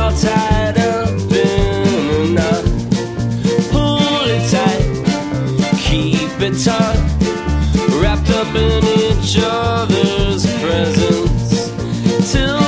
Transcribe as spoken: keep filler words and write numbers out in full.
all tied up in a knot. Pull it tight, keep it taut, wrapped up in each other's presence till